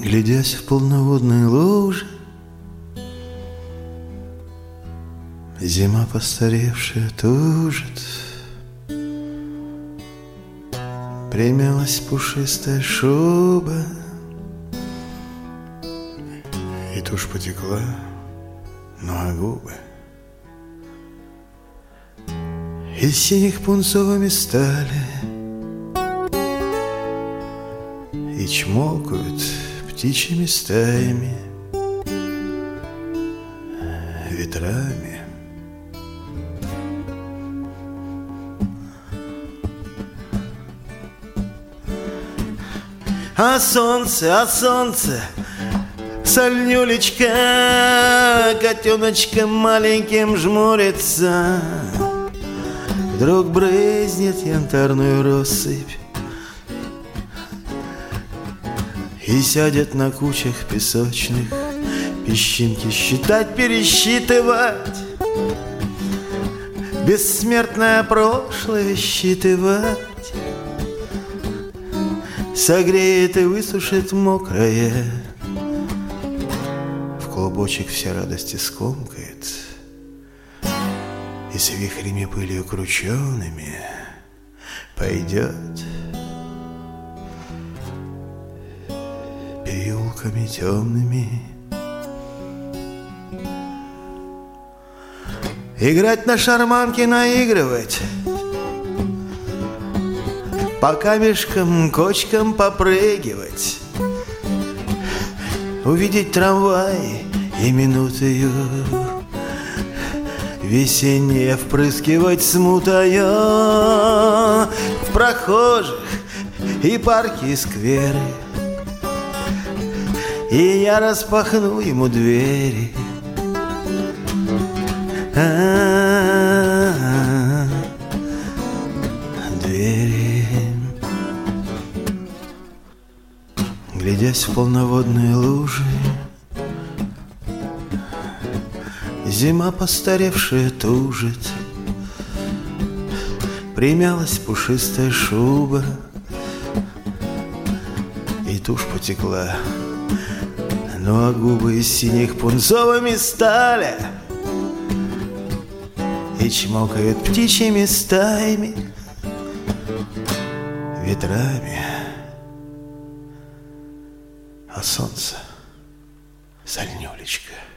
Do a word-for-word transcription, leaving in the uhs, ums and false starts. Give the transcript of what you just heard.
Глядясь в полноводные лужи, зима постаревшая тужит. Примялась пушистая шуба, и тушь потекла, на губы. Из синих пунцовыми стали и чмокают птичьими стаями, ветрами. А солнце, а солнце, сольнюлечка, котеночком маленьким жмурится. Вдруг брызнет янтарную россыпь и сядет на кучах песочных песчинки считать, пересчитывать, бессмертное прошлое считывать. Согреет и высушит мокрое, в клубочек все радости скомкает, и с вихрями пылью кручеными пойдет переулками темными. Играть на шарманке, наигрывать, по камешкам, кочкам попрыгивать, увидеть трамвай и минутою весеннее впрыскивать смутою в прохожих и парки, и скверы. И я распахну ему двери. А-а-а, двери. Глядясь в полноводные лужи, зима постаревшая тужит. Примялась пушистая шуба, и тушь потекла, ну а губы из синих пунцовыми стали и чмокают птичьими стаями, ветрами. А солнце, сольнюлечка,